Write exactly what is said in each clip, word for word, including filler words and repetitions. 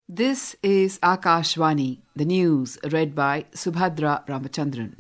This is Akashvani, the news read by Subhadra Ramachandran.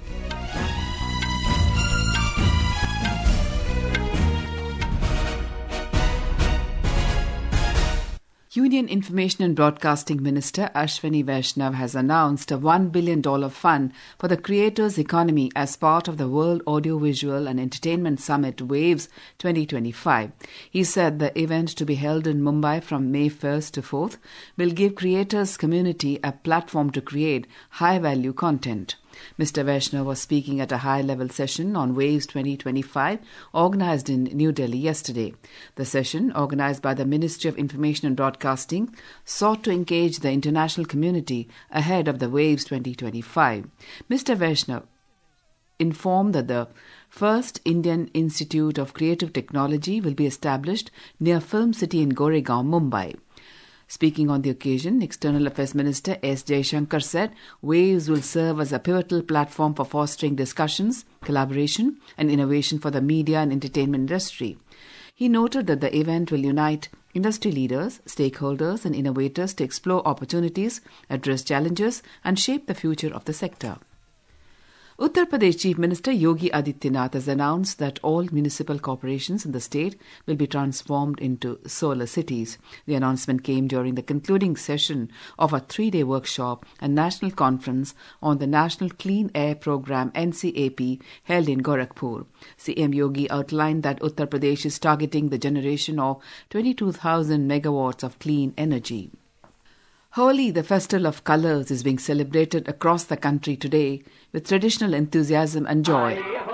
Union Information and Broadcasting Minister Ashwini Vaishnav has announced a one billion dollars fund for the creators' economy as part of the World Audiovisual and Entertainment Summit WAVES twenty twenty-five. He said the event, to be held in Mumbai from May first to fourth, will give creators' community a platform to create high-value content. Mister Vaishnav was speaking at a high-level session on WAVES twenty twenty-five organised in New Delhi yesterday. The session, organised by the Ministry of Information and Broadcasting, sought to engage the international community ahead of the WAVES twenty twenty-five. Mister Vaishnav informed that the first Indian Institute of Creative Technology will be established near Film City in Goregaon, Mumbai. Speaking on the occasion, External Affairs Minister S. Jaishankar said WAVES will serve as a pivotal platform for fostering discussions, collaboration and innovation for the media and entertainment industry. He noted that the event will unite industry leaders, stakeholders and innovators to explore opportunities, address challenges and shape the future of the sector. Uttar Pradesh Chief Minister Yogi Adityanath has announced that all municipal corporations in the state will be transformed into solar cities. The announcement came during the concluding session of a three-day workshop and national conference on the National Clean Air Programme N C A P held in Gorakhpur. C M Yogi outlined that Uttar Pradesh is targeting the generation of twenty-two thousand megawatts of clean energy. Holi, the festival of colours, is being celebrated across the country today with traditional enthusiasm and joy.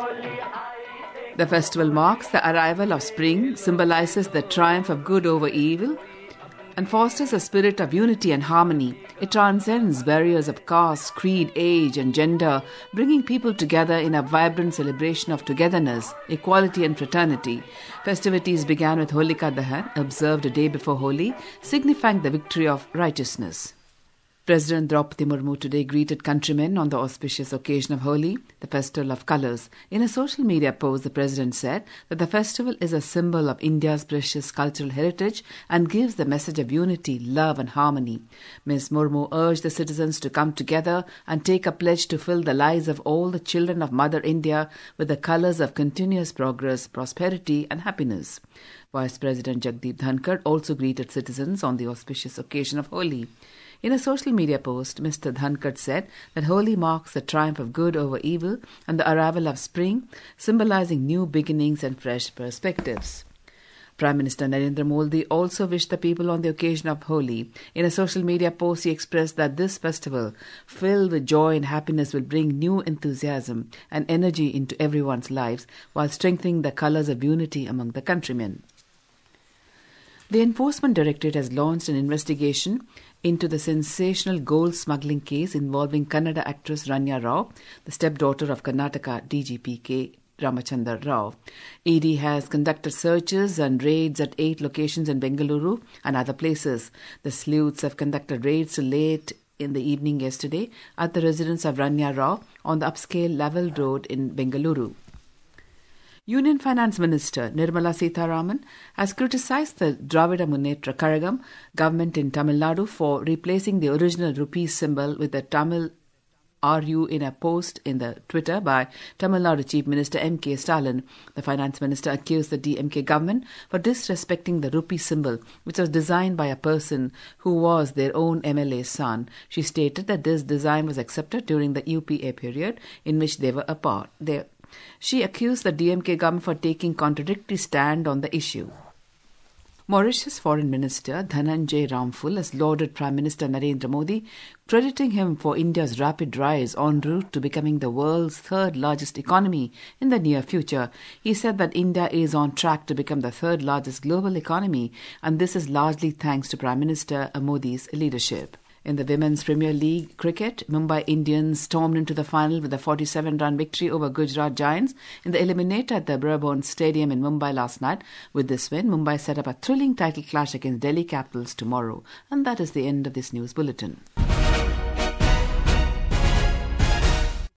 The festival marks the arrival of spring, symbolises the triumph of good over evil, and fosters a spirit of unity and harmony. It transcends barriers of caste, creed, age and gender, bringing people together in a vibrant celebration of togetherness, equality and fraternity. Festivities began with Holika Dahan, observed a day before Holi, signifying the victory of righteousness. President Draupadi Murmu today greeted countrymen on the auspicious occasion of Holi, the festival of colours. In a social media post, the President said that the festival is a symbol of India's precious cultural heritage and gives the message of unity, love and harmony. Miz Murmu urged the citizens to come together and take a pledge to fill the lives of all the children of Mother India with the colours of continuous progress, prosperity and happiness. Vice President Jagdeep Dhankar also greeted citizens on the auspicious occasion of Holi. In a social media post, Mister Dhankar said that Holi marks the triumph of good over evil and the arrival of spring, symbolizing new beginnings and fresh perspectives. Prime Minister Narendra Modi also wished the people on the occasion of Holi. In a social media post, he expressed that this festival, filled with joy and happiness, will bring new enthusiasm and energy into everyone's lives while strengthening the colours of unity among the countrymen. The Enforcement Directorate has launched an investigation into the sensational gold smuggling case involving Kannada actress Rania Rao, the stepdaughter of Karnataka D G P K. Ramachandra Rao. E D has conducted searches and raids at eight locations in Bengaluru and other places. The sleuths have conducted raids late in the evening yesterday at the residence of Rania Rao on the upscale Lavelle Road in Bengaluru. Union Finance Minister Nirmala Sitharaman has criticised the Dravida Munnetra Kazhagam government in Tamil Nadu for replacing the original rupee symbol with the Tamil R U in a post in the Twitter by Tamil Nadu Chief Minister M K Stalin. The Finance Minister accused the D M K government for disrespecting the rupee symbol, which was designed by a person who was their own M L A's son. She stated that this design was accepted during the U P A period in which they were a part. They She accused the D M K government for taking contradictory stand on the issue. Mauritius Foreign Minister Dhananjay Ramphul has lauded Prime Minister Narendra Modi, crediting him for India's rapid rise en route to becoming the world's third largest economy in the near future. He said that India is on track to become the third largest global economy, and this is largely thanks to Prime Minister Modi's leadership. In the Women's Premier League cricket, Mumbai Indians stormed into the final with a forty-seven run victory over Gujarat Giants in the eliminator at the Brabourne Stadium in Mumbai last night. With this win, Mumbai set up a thrilling title clash against Delhi Capitals tomorrow. And that is the end of this news bulletin.